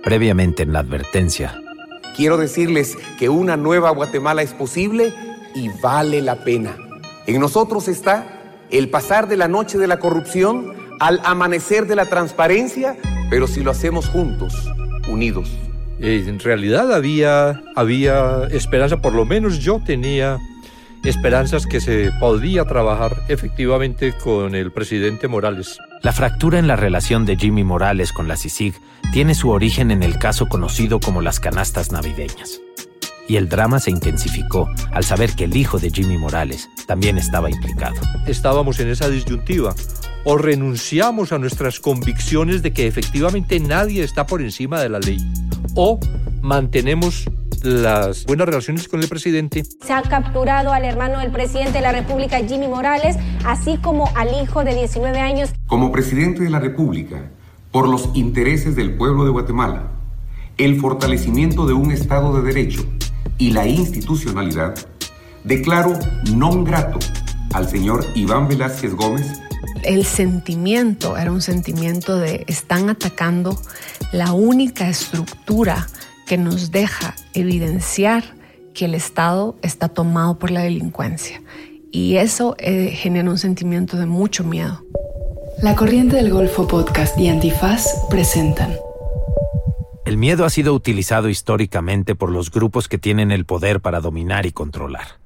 Previamente en La Advertencia. Quiero decirles que una nueva Guatemala es posible y vale la pena. En nosotros está el pasar de la noche de la corrupción al amanecer de la transparencia, pero si lo hacemos juntos, unidos. En realidad había esperanza, por lo menos yo tenía esperanzas que se podía trabajar efectivamente con el presidente Morales. La fractura en la relación de Jimmy Morales con la CICIG tiene su origen en el caso conocido como las canastas navideñas. Y el drama se intensificó al saber que el hijo de Jimmy Morales también estaba implicado. Estábamos en esa disyuntiva. O renunciamos a nuestras convicciones de que efectivamente nadie está por encima de la ley, o mantenemos las buenas relaciones con el presidente. Se ha capturado al hermano del presidente de la República, Jimmy Morales, así como al hijo de 19 años. Como presidente de la República, por los intereses del pueblo de Guatemala, el fortalecimiento de un Estado de Derecho y la institucionalidad, declaro non grato al señor Iván Velázquez Gómez. El sentimiento era un sentimiento de están atacando la única estructura que nos deja evidenciar que el Estado está tomado por la delincuencia. Y eso genera un sentimiento de mucho miedo. La Corriente del Golfo Podcast y Antifaz presentan. El miedo ha sido utilizado históricamente por los grupos que tienen el poder para dominar y controlar.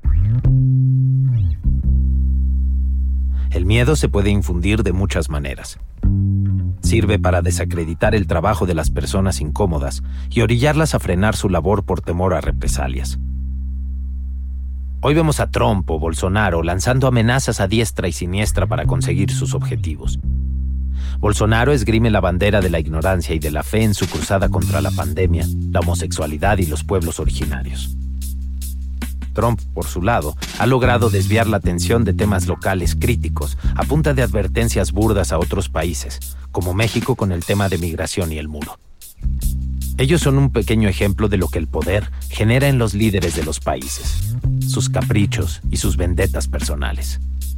El miedo se puede infundir de muchas maneras. Sirve para desacreditar el trabajo de las personas incómodas y orillarlas a frenar su labor por temor a represalias. Hoy vemos a Trump o Bolsonaro lanzando amenazas a diestra y siniestra para conseguir sus objetivos. Bolsonaro esgrime la bandera de la ignorancia y de la fe en su cruzada contra la pandemia, la homosexualidad y los pueblos originarios. Trump, por su lado, ha logrado desviar la atención de temas locales críticos a punta de advertencias burdas a otros países, como México con el tema de migración y el muro. Ellos son un pequeño ejemplo de lo que el poder genera en los líderes de los países, sus caprichos y sus vendetas personales.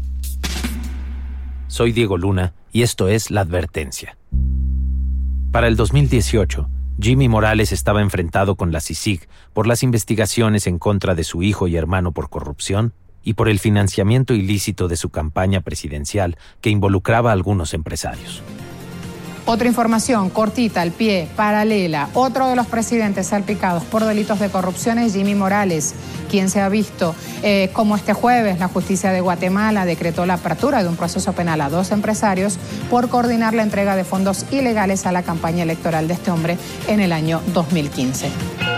Soy Diego Luna y esto es La Advertencia. Para el 2018, Jimmy Morales estaba enfrentado con la CICIG por las investigaciones en contra de su hijo y hermano por corrupción y por el financiamiento ilícito de su campaña presidencial que involucraba a algunos empresarios. Otra información cortita, al pie, paralela. Otro de los presidentes salpicados por delitos de corrupción es Jimmy Morales, quien se ha visto como este jueves la justicia de Guatemala decretó la apertura de un proceso penal a 2 empresarios por coordinar la entrega de fondos ilegales a la campaña electoral de este hombre en el año 2015.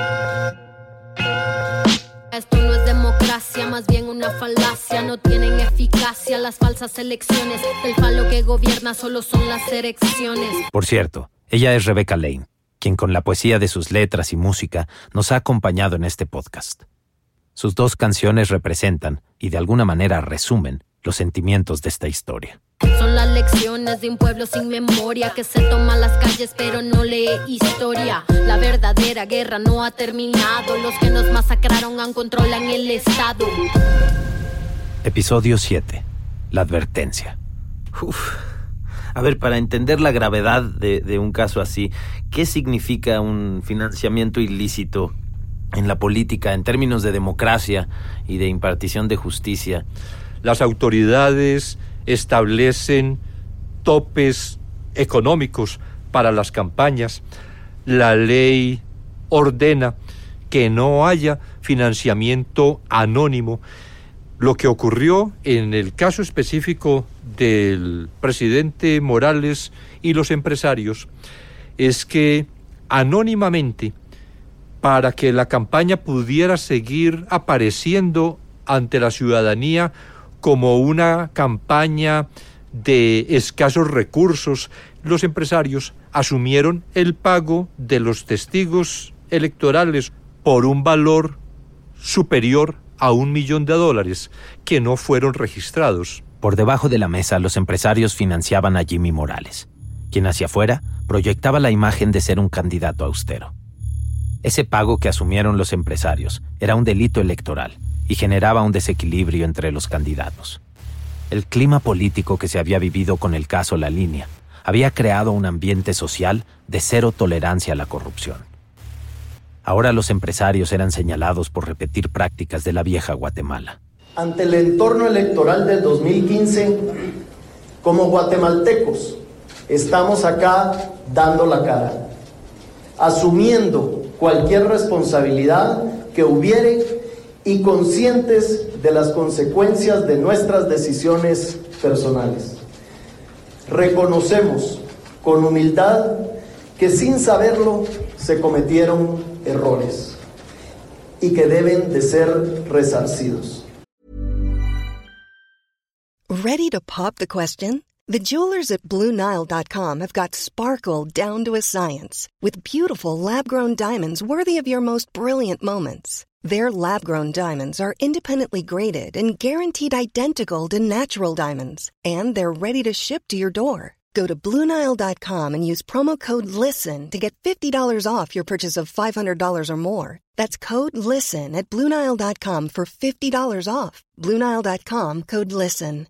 Esto no es democracia, más bien una falacia. No tienen eficacia las falsas elecciones. El falo que gobierna solo son las elecciones. Por cierto, ella es Rebeca Lane, quien con la poesía de sus letras y música nos ha acompañado en este podcast. Sus 2 canciones representan, y de alguna manera resumen, los sentimientos de esta historia. Son las lecciones de un pueblo sin memoria que se toma las calles pero no lee historia. La verdadera guerra no ha terminado. Los que nos masacraron aún controlan el Estado. Episodio 7. La Advertencia. A ver, para entender la gravedad de un caso así, ¿qué significa un financiamiento ilícito en la política en términos de democracia y de impartición de justicia? Las autoridades establecen topes económicos para las campañas. La ley ordena que no haya financiamiento anónimo. Lo que ocurrió en el caso específico del presidente Morales y los empresarios es que anónimamente, para que la campaña pudiera seguir apareciendo ante la ciudadanía como una campaña de escasos recursos, los empresarios asumieron el pago de los testigos electorales por un valor superior a $1 millón que no fueron registrados. Por debajo de la mesa, los empresarios financiaban a Jimmy Morales, quien hacia afuera proyectaba la imagen de ser un candidato austero. Ese pago que asumieron los empresarios era un delito electoral y generaba un desequilibrio entre los candidatos. El clima político que se había vivido con el caso La Línea había creado un ambiente social de cero tolerancia a la corrupción. Ahora los empresarios eran señalados por repetir prácticas de la vieja Guatemala. Ante el entorno electoral del 2015, como guatemaltecos, estamos acá dando la cara, asumiendo cualquier responsabilidad que hubiere y conscientes de las consecuencias de nuestras decisiones personales. Reconocemos con humildad que sin saberlo se cometieron errores y que deben de ser resarcidos. Ready to pop the question? The jewelers at BlueNile.com have got sparkle down to a science with beautiful lab-grown diamonds worthy of your most brilliant moments. Their lab-grown diamonds are independently graded and guaranteed identical to natural diamonds, and they're ready to ship to your door. Go to BlueNile.com and use promo code LISTEN to get $50 off your purchase of $500 or more. That's code LISTEN at BlueNile.com for $50 off. BlueNile.com, code LISTEN.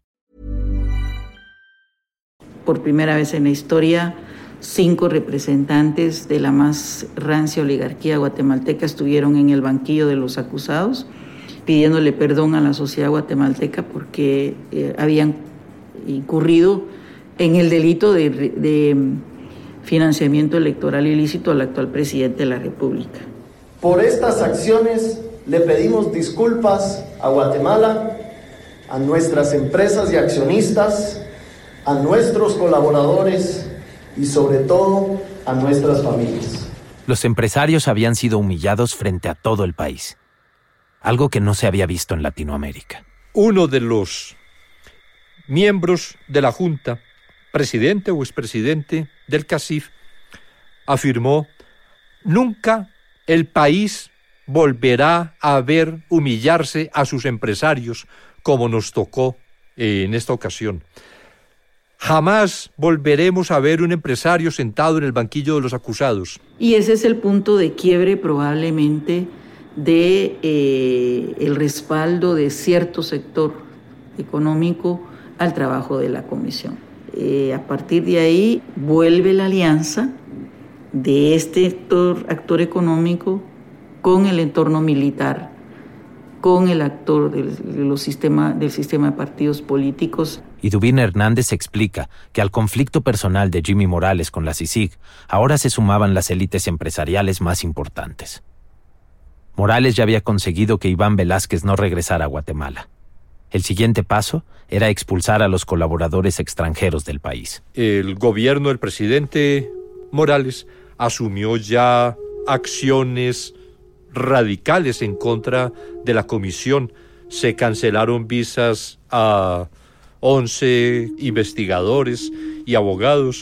Por primera vez en la historia, 5 representantes de la más rancia oligarquía guatemalteca estuvieron en el banquillo de los acusados, pidiéndole perdón a la sociedad guatemalteca porque habían incurrido en el delito de financiamiento electoral ilícito al actual presidente de la República. Por estas acciones le pedimos disculpas a Guatemala, a nuestras empresas y accionistas, a nuestros colaboradores y sobre todo a nuestras familias. Los empresarios habían sido humillados frente a todo el país, algo que no se había visto en Latinoamérica. Uno de los miembros de la Junta, presidente o expresidente del CACIF, afirmó: nunca el país volverá a ver humillarse a sus empresarios como nos tocó en esta ocasión. Jamás volveremos a ver un empresario sentado en el banquillo de los acusados. Y ese es el punto de quiebre probablemente de el respaldo de cierto sector económico al trabajo de la comisión. A partir de ahí vuelve la alianza de este actor económico con el entorno militar, con el actor del sistema de partidos políticos. Y Dubín Hernández explica que al conflicto personal de Jimmy Morales con la CICIG, ahora se sumaban las élites empresariales más importantes. Morales ya había conseguido que Iván Velázquez no regresara a Guatemala. El siguiente paso era expulsar a los colaboradores extranjeros del país. El gobierno del presidente Morales asumió ya acciones radicales en contra de la comisión. Se cancelaron visas a 11 investigadores y abogados.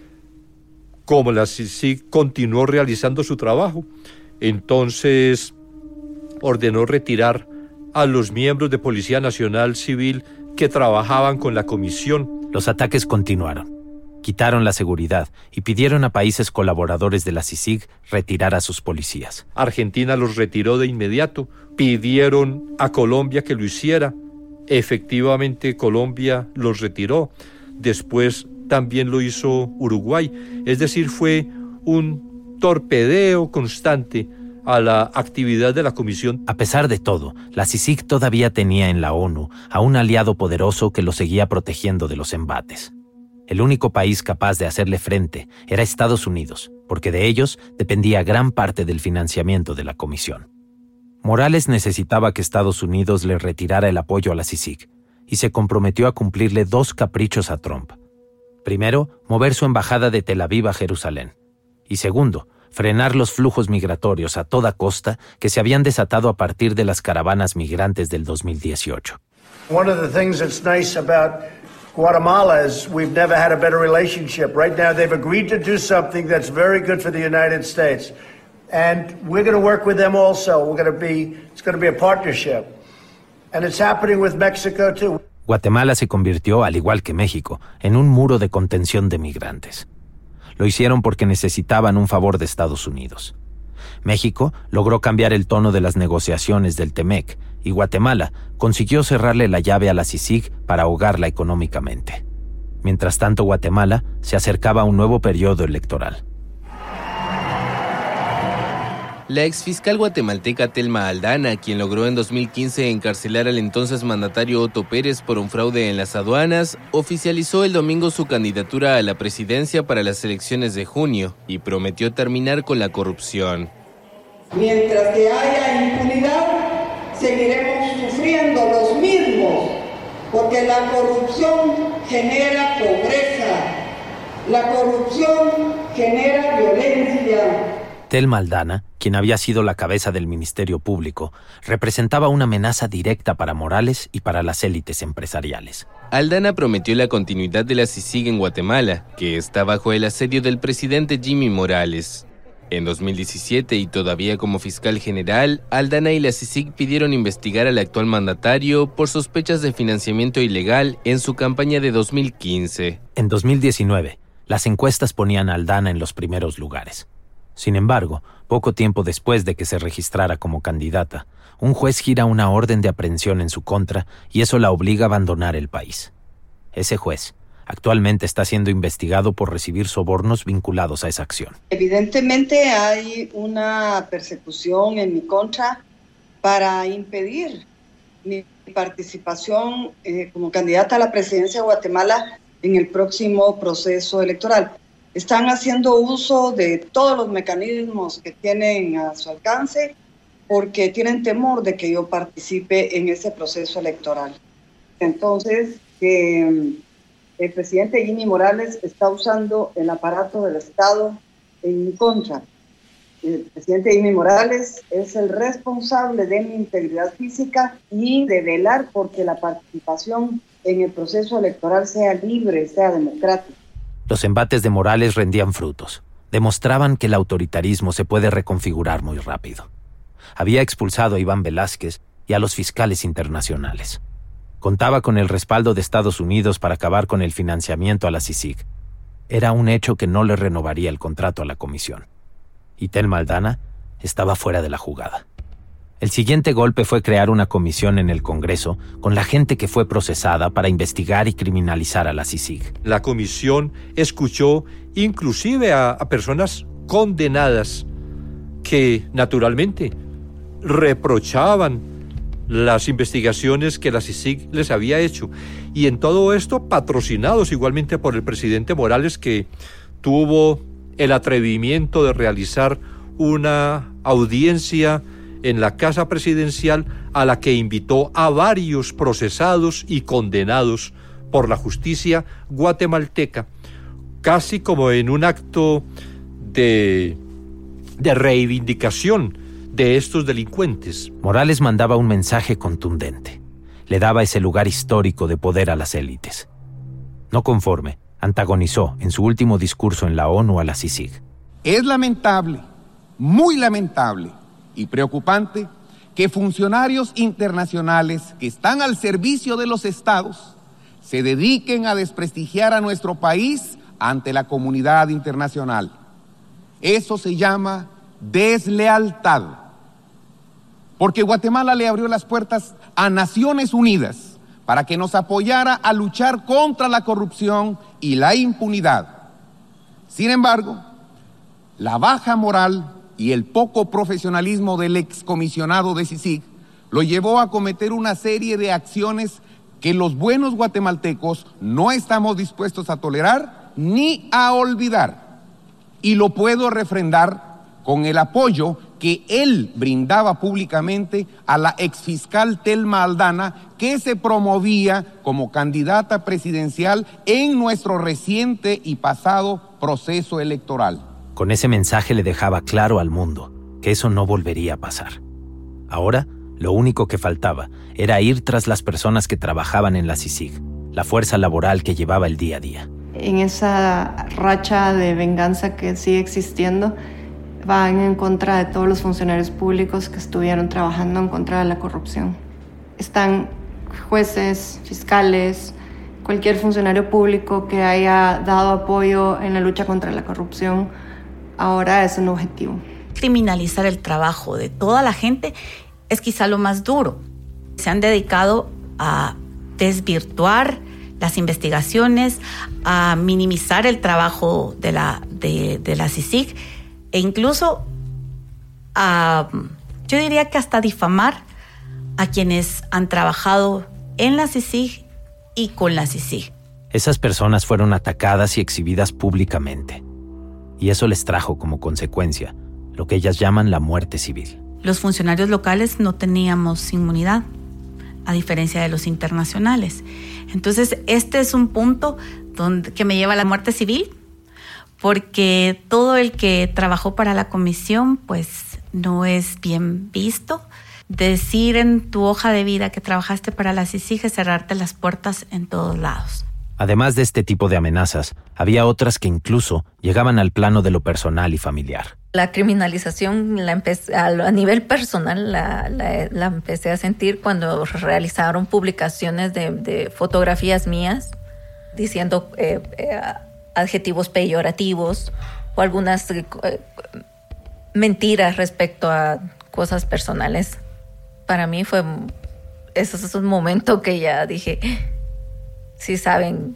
Como la CICIG continuó realizando su trabajo, entonces ordenó retirar a los miembros de Policía Nacional Civil que trabajaban con la comisión. Los ataques continuaron. Quitaron la seguridad y pidieron a países colaboradores de la CICIG retirar a sus policías. Argentina los retiró de inmediato. Pidieron a Colombia que lo hiciera. Efectivamente, Colombia los retiró. Después también lo hizo Uruguay. Es decir, fue un torpedeo constante a la actividad de la comisión. A pesar de todo, la CICIG todavía tenía en la ONU a un aliado poderoso que lo seguía protegiendo de los embates. El único país capaz de hacerle frente era Estados Unidos, porque de ellos dependía gran parte del financiamiento de la comisión. Morales necesitaba que Estados Unidos le retirara el apoyo a la CICIG y se comprometió a cumplirle 2 caprichos a Trump. Primero, mover su embajada de Tel Aviv a Jerusalén. Y segundo, frenar los flujos migratorios a toda costa que se habían desatado a partir de las caravanas migrantes del 2018. One of the things that's nice about Guatemala is we've never had a better relationship. Right now they've agreed to do something that's very good for the United States. And we're going to work with them also. It's going to be a partnership. And it's happening with Mexico too. Guatemala se convirtió, al igual que México, en un muro de contención de migrantes. Lo hicieron porque necesitaban un favor de Estados Unidos. México logró cambiar el tono de las negociaciones del TEMEC y Guatemala consiguió cerrarle la llave a la CICIG para ahogarla económicamente. Mientras tanto, Guatemala se acercaba a un nuevo periodo electoral. La exfiscal guatemalteca Telma Aldana, quien logró en 2015 encarcelar al entonces mandatario Otto Pérez por un fraude en las aduanas, oficializó el domingo su candidatura a la presidencia para las elecciones de junio y prometió terminar con la corrupción. Mientras que haya impunidad, seguiremos sufriendo los mismos, porque la corrupción genera pobreza, la corrupción genera violencia. Telma Aldana, quien había sido la cabeza del Ministerio Público, representaba una amenaza directa para Morales y para las élites empresariales. Aldana prometió la continuidad de la CICIG en Guatemala, que está bajo el asedio del presidente Jimmy Morales. En 2017, y todavía como fiscal general, Aldana y la CICIG pidieron investigar al actual mandatario por sospechas de financiamiento ilegal en su campaña de 2015. En 2019, las encuestas ponían a Aldana en los primeros lugares. Sin embargo, poco tiempo después de que se registrara como candidata, un juez gira una orden de aprehensión en su contra y eso la obliga a abandonar el país. Ese juez actualmente está siendo investigado por recibir sobornos vinculados a esa acción. Evidentemente hay una persecución en mi contra para impedir mi participación como candidata a la presidencia de Guatemala en el próximo proceso electoral. Están haciendo uso de todos los mecanismos que tienen a su alcance porque tienen temor de que yo participe en ese proceso electoral. Entonces, el presidente Jimmy Morales está usando el aparato del Estado en mi contra. El presidente Jimmy Morales es el responsable de mi integridad física y de velar porque la participación en el proceso electoral sea libre, sea democrática. Los embates de Morales rendían frutos. Demostraban que el autoritarismo se puede reconfigurar muy rápido. Había expulsado a Iván Velázquez y a los fiscales internacionales. Contaba con el respaldo de Estados Unidos para acabar con el financiamiento a la CICIG. Era un hecho que no le renovaría el contrato a la comisión. Y Telma Aldana estaba fuera de la jugada. El siguiente golpe fue crear una comisión en el Congreso con la gente que fue procesada para investigar y criminalizar a la CICIG. La comisión escuchó inclusive a personas condenadas que, naturalmente, reprochaban las investigaciones que la CICIG les había hecho. Y en todo esto, patrocinados igualmente por el presidente Morales, que tuvo el atrevimiento de realizar una audiencia en la Casa Presidencial a la que invitó a varios procesados y condenados por la justicia guatemalteca, casi como en un acto de reivindicación de estos delincuentes. Morales mandaba un mensaje contundente. Le daba ese lugar histórico de poder a las élites. No conforme, antagonizó en su último discurso en la ONU a la CICIG. Es lamentable, muy lamentable y preocupante que funcionarios internacionales que están al servicio de los estados se dediquen a desprestigiar a nuestro país ante la comunidad internacional. Eso se llama deslealtad. Porque Guatemala le abrió las puertas a Naciones Unidas para que nos apoyara a luchar contra la corrupción y la impunidad. Sin embargo, la baja moral y el poco profesionalismo del excomisionado de CICIG lo llevó a cometer una serie de acciones que los buenos guatemaltecos no estamos dispuestos a tolerar ni a olvidar. Y lo puedo refrendar con el apoyo que él brindaba públicamente a la exfiscal Telma Aldana, que se promovía como candidata presidencial en nuestro reciente y pasado proceso electoral. Con ese mensaje le dejaba claro al mundo que eso no volvería a pasar. Ahora, lo único que faltaba era ir tras las personas que trabajaban en la CICIG, la fuerza laboral que llevaba el día a día. En esa racha de venganza que sigue existiendo, van en contra de todos los funcionarios públicos que estuvieron trabajando en contra de la corrupción. Están jueces, fiscales, cualquier funcionario público que haya dado apoyo en la lucha contra la corrupción, ahora es un objetivo. Criminalizar el trabajo de toda la gente es quizá lo más duro. Se han dedicado a desvirtuar las investigaciones, a minimizar el trabajo de la CICIG e incluso yo diría que hasta difamar a quienes han trabajado en la CICIG y con la CICIG. Esas personas fueron atacadas y exhibidas públicamente. Y eso les trajo como consecuencia lo que ellas llaman la muerte civil. Los funcionarios locales no teníamos inmunidad, a diferencia de los internacionales. Entonces, este es un punto que me lleva a la muerte civil, porque todo el que trabajó para la comisión, pues no es bien visto. Decir en tu hoja de vida que trabajaste para la CICIG es cerrarte las puertas en todos lados. Además de este tipo de amenazas, había otras que incluso llegaban al plano de lo personal y familiar. La criminalización a nivel personal la empecé a sentir cuando realizaron publicaciones de fotografías mías diciendo adjetivos peyorativos o algunas mentiras respecto a cosas personales. Para mí ese es un momento que ya dije, sí saben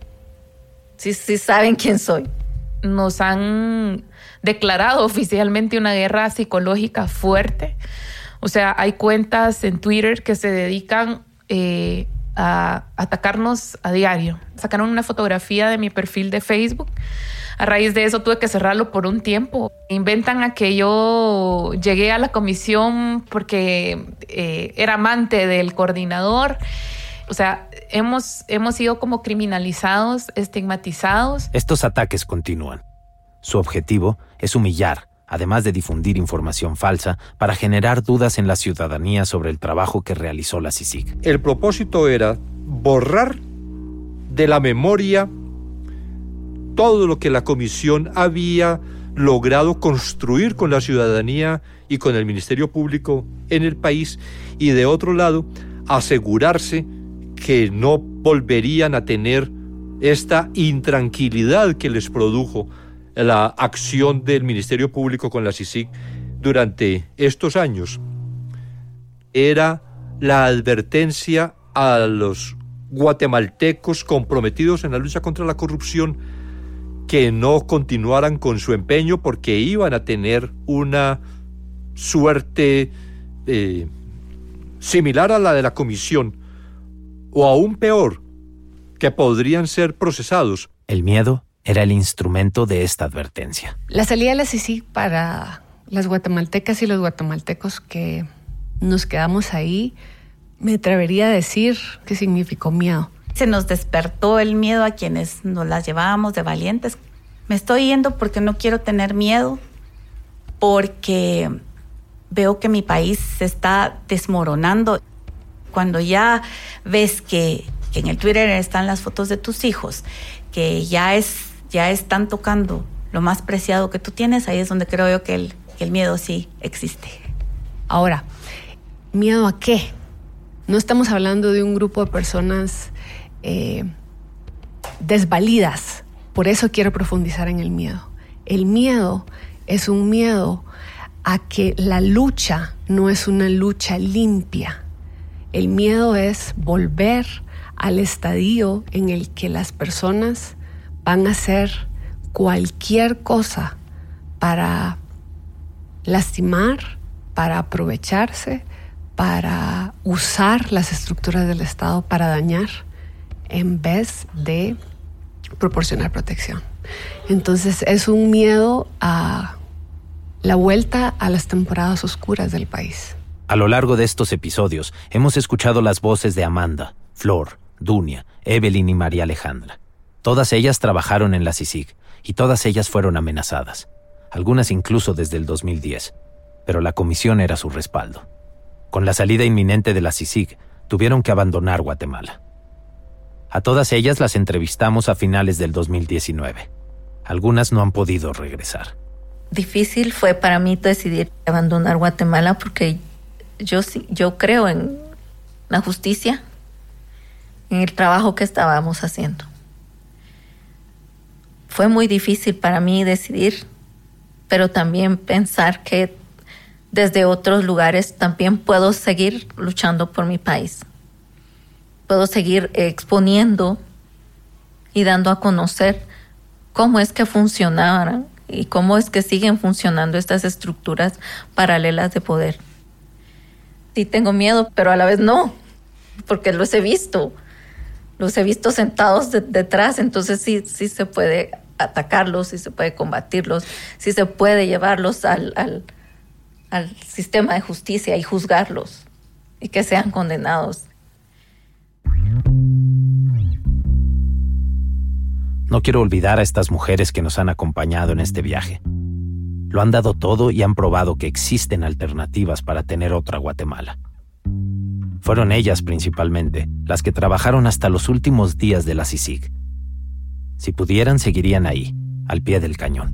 quién soy. Nos han declarado oficialmente una guerra psicológica fuerte. O sea, hay cuentas en Twitter que se dedican a atacarnos a diario. Sacaron una fotografía de mi perfil de Facebook. A raíz de eso tuve que cerrarlo por un tiempo. Inventan a que yo llegué a la comisión porque era amante del coordinador. O sea, hemos sido como criminalizados, estigmatizados. Estos ataques continúan. Su objetivo es humillar, además de difundir información falsa para generar dudas en la ciudadanía sobre el trabajo que realizó la CICIG. El propósito era borrar de la memoria todo lo que la comisión había logrado construir con la ciudadanía y con el Ministerio Público en el país, y de otro lado, asegurarse que no volverían a tener esta intranquilidad que les produjo la acción del Ministerio Público con la CICIG durante estos años. Era la advertencia a los guatemaltecos comprometidos en la lucha contra la corrupción que no continuaran con su empeño, porque iban a tener una suerte similar a la de la comisión, o aún peor, que podrían ser procesados. El miedo era el instrumento de esta advertencia. La salida de la CICIG para las guatemaltecas y los guatemaltecos que nos quedamos ahí, me atrevería a decir que significó miedo. Se nos despertó el miedo a quienes nos las llevábamos de valientes. Me estoy yendo porque no quiero tener miedo, porque veo que mi país se está desmoronando. Cuando ya ves que en el Twitter están las fotos de tus hijos, que ya están tocando lo más preciado que tú tienes, ahí es donde creo yo que el miedo sí existe. Ahora, ¿miedo a qué? No estamos hablando de un grupo de personas desvalidas. Por eso quiero profundizar en el miedo. El miedo es un miedo a que la lucha no es una lucha limpia. El miedo es volver al estadio en el que las personas van a hacer cualquier cosa para lastimar, para aprovecharse, para usar las estructuras del Estado para dañar, en vez de proporcionar protección. Entonces es un miedo a la vuelta a las temporadas oscuras del país. A lo largo de estos episodios hemos escuchado las voces de Amanda, Flor, Dunia, Evelyn y María Alejandra. Todas ellas trabajaron en la CICIG y todas ellas fueron amenazadas, algunas incluso desde el 2010, pero la comisión era su respaldo. Con la salida inminente de la CICIG, tuvieron que abandonar Guatemala. A todas ellas las entrevistamos a finales del 2019. Algunas no han podido regresar. Difícil fue para mí decidir abandonar Guatemala porque yo creo en la justicia, en el trabajo que estábamos haciendo. Fue muy difícil para mí decidir, pero también pensar que desde otros lugares también puedo seguir luchando por mi país. puedo seguir exponiendo y dando a conocer cómo es que funcionaban y cómo es que siguen funcionando estas estructuras paralelas de poder. Sí tengo miedo, pero a la vez no, porque los he visto sentados detrás, entonces sí se puede atacarlos, sí se puede combatirlos, sí se puede llevarlos al sistema de justicia y juzgarlos y que sean condenados. No quiero olvidar a estas mujeres que nos han acompañado en este viaje. Lo han dado todo y han probado que existen alternativas para tener otra Guatemala. Fueron ellas principalmente las que trabajaron hasta los últimos días de la CICIG. Si pudieran, seguirían ahí, al pie del cañón.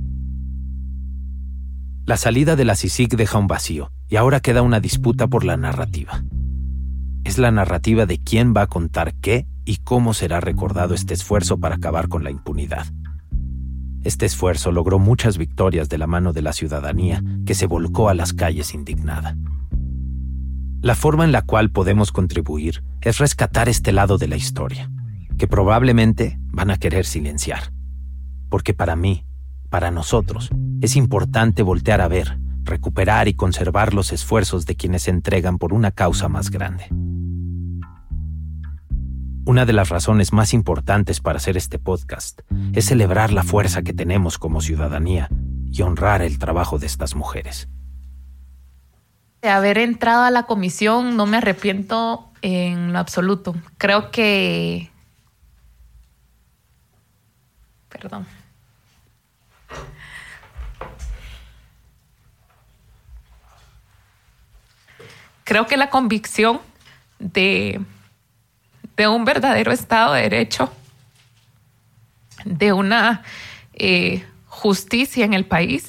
La salida de la CICIG deja un vacío y ahora queda una disputa por la narrativa. Es la narrativa de quién va a contar qué y cómo será recordado este esfuerzo para acabar con la impunidad. Este esfuerzo logró muchas victorias de la mano de la ciudadanía que se volcó a las calles indignada. La forma en la cual podemos contribuir es rescatar este lado de la historia, que probablemente van a querer silenciar. Porque para mí, para nosotros, es importante voltear a ver, recuperar y conservar los esfuerzos de quienes se entregan por una causa más grande. Una de las razones más importantes para hacer este podcast es celebrar la fuerza que tenemos como ciudadanía y honrar el trabajo de estas mujeres. De haber entrado a la comisión no me arrepiento en lo absoluto. Creo que... Perdón. Creo que la convicción de un verdadero Estado de Derecho, de una justicia en el país,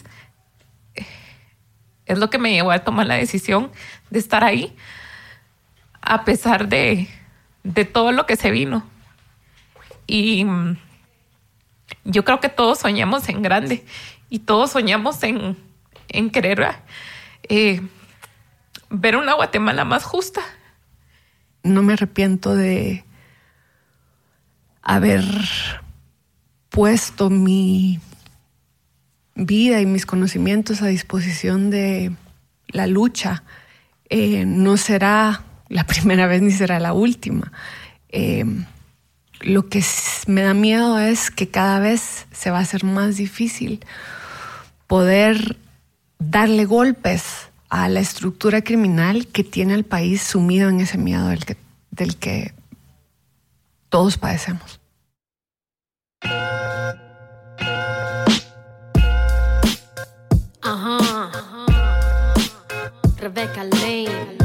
es lo que me llevó a tomar la decisión de estar ahí, a pesar de todo lo que se vino. Y yo creo que todos soñamos en grande y todos soñamos en querer ver una Guatemala más justa. No me arrepiento de haber puesto mi vida y mis conocimientos a disposición de la lucha. No será la primera vez ni será la última. Lo que me da miedo es que cada vez se va a hacer más difícil poder darle golpes a la estructura criminal que tiene al país sumido en ese miedo del que todos padecemos. Rebecca Lane.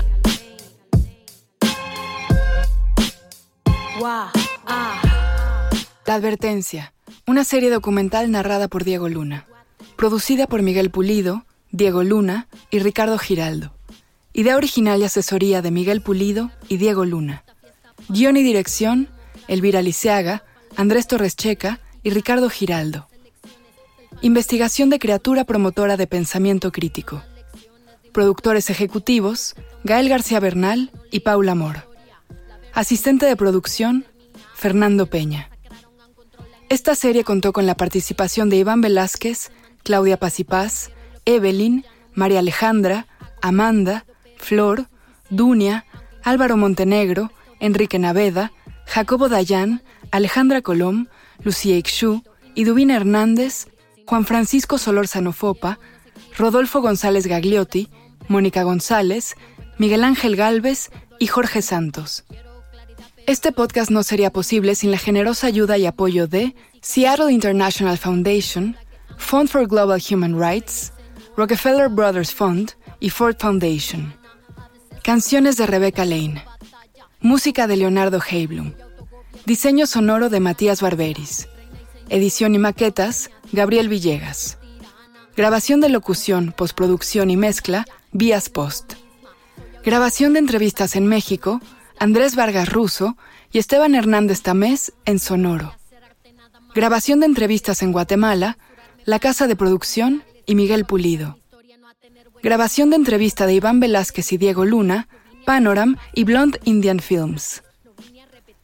La Advertencia, una serie documental narrada por Diego Luna, producida por Miguel Pulido, Diego Luna y Ricardo Giraldo. Idea original y asesoría de Miguel Pulido y Diego Luna. Guión y dirección, Elvira Liceaga, Andrés Torres Checa y Ricardo Giraldo. Investigación de Criatura Promotora de Pensamiento Crítico. Productores ejecutivos, Gael García Bernal y Paula Mor. Asistente de producción, Fernando Peña. Esta serie contó con la participación de Iván Velázquez, Claudia Paz y Paz, Evelyn, María Alejandra, Amanda, Flor, Dunia, Álvaro Montenegro, Enrique Naveda, Jacobo Dayan, Alejandra Colom, Lucía Ixú, Iduvina Hernández, Juan Francisco Solórzano Fopa, Rodolfo González Gagliotti, Mónica González, Miguel Ángel Gálvez y Jorge Santos. Este podcast no sería posible sin la generosa ayuda y apoyo de Seattle International Foundation, Fund for Global Human Rights, Rockefeller Brothers Fund y Ford Foundation. Canciones de Rebecca Lane. Música de Leonardo Heiblum. Diseño sonoro de Matías Barberis. Edición y maquetas, Gabriel Villegas. Grabación de locución, postproducción y mezcla, Vías Post. Grabación de entrevistas en México, Andrés Vargas Russo y Esteban Hernández Tamés en Sonoro. Grabación de entrevistas en Guatemala, La Casa de Producción y Miguel Pulido. Grabación de entrevista de Iván Velázquez y Diego Luna, Panoram y Blonde Indian Films.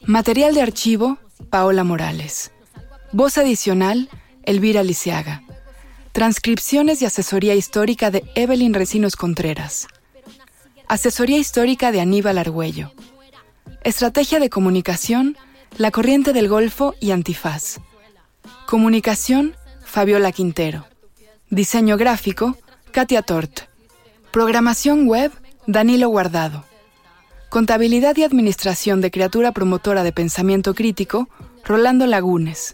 Material de archivo, Paola Morales. Voz adicional, Elvira Lisiaga. Transcripciones y asesoría histórica de Evelyn Recinos Contreras. Asesoría histórica de Aníbal Argüello. Estrategia de comunicación, La Corriente del Golfo y Antifaz. Comunicación, Fabiola Quintero. Diseño gráfico, Katia Tort. Programación web, Danilo Guardado. Contabilidad y administración de Criatura Promotora de Pensamiento Crítico, Rolando Lagunes.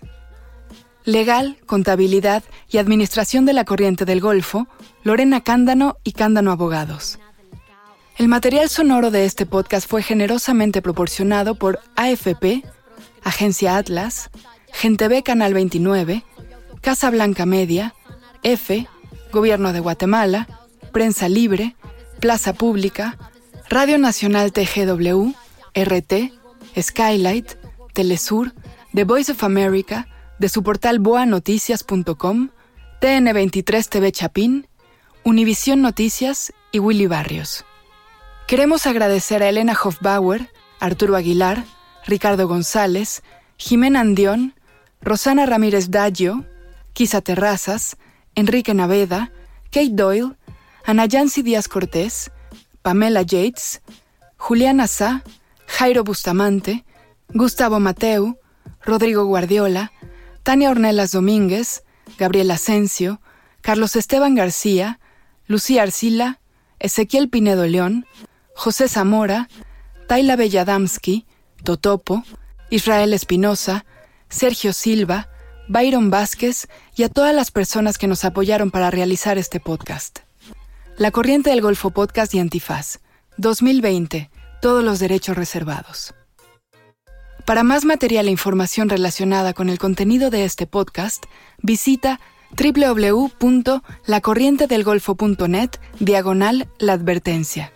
Legal, contabilidad y administración de La Corriente del Golfo, Lorena Cándano y Cándano Abogados. El material sonoro de este podcast fue generosamente proporcionado por AFP, Agencia Atlas, Gente B Canal 29, Casa Blanca Media, EFE, Gobierno de Guatemala, Prensa Libre, Plaza Pública, Radio Nacional TGW, RT, Skylight, Telesur, The Voice of America, de su portal boanoticias.com, TN23 TV Chapín, Univisión Noticias y Willy Barrios. Queremos agradecer a Elena Hofbauer, Arturo Aguilar, Ricardo González, Jimena Andión, Rosana Ramírez Daggio, Kisa Terrazas, Enrique Naveda, Kate Doyle, Ana Yancy Díaz Cortés, Pamela Yates, Juliana Sá, Jairo Bustamante, Gustavo Mateu, Rodrigo Guardiola, Tania Ornelas Domínguez, Gabriel Asensio, Carlos Esteban García, Lucía Arcila, Ezequiel Pinedo León, José Zamora, Tayla Belladamsky, Totopo, Israel Espinosa, Sergio Silva, Byron Vázquez y a todas las personas que nos apoyaron para realizar este podcast. La Corriente del Golfo Podcast y Antifaz, 2020, todos los derechos reservados. Para más material e información relacionada con el contenido de este podcast, visita www.lacorrientedelgolfo.net/La Advertencia.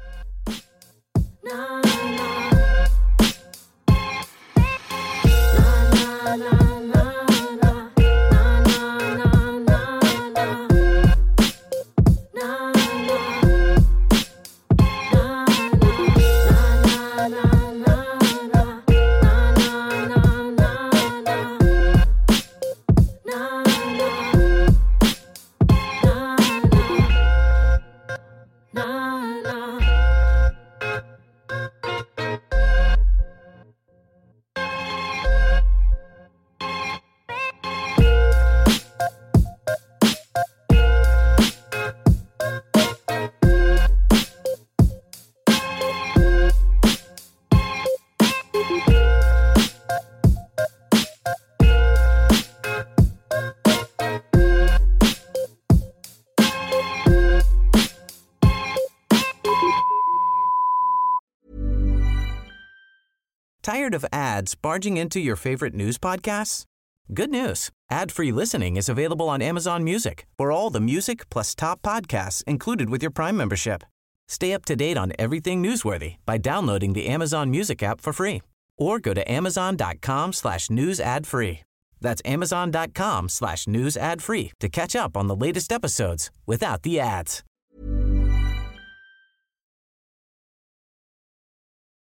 Tired of ads barging into your favorite news podcasts? Good news. Ad-free listening is available on Amazon Music for all the music plus top podcasts included with your Prime membership. Stay up to date on everything newsworthy by downloading the Amazon Music app for free or go to amazon.com/news ad free. That's amazon.com/news ad free to catch up on the latest episodes without the ads.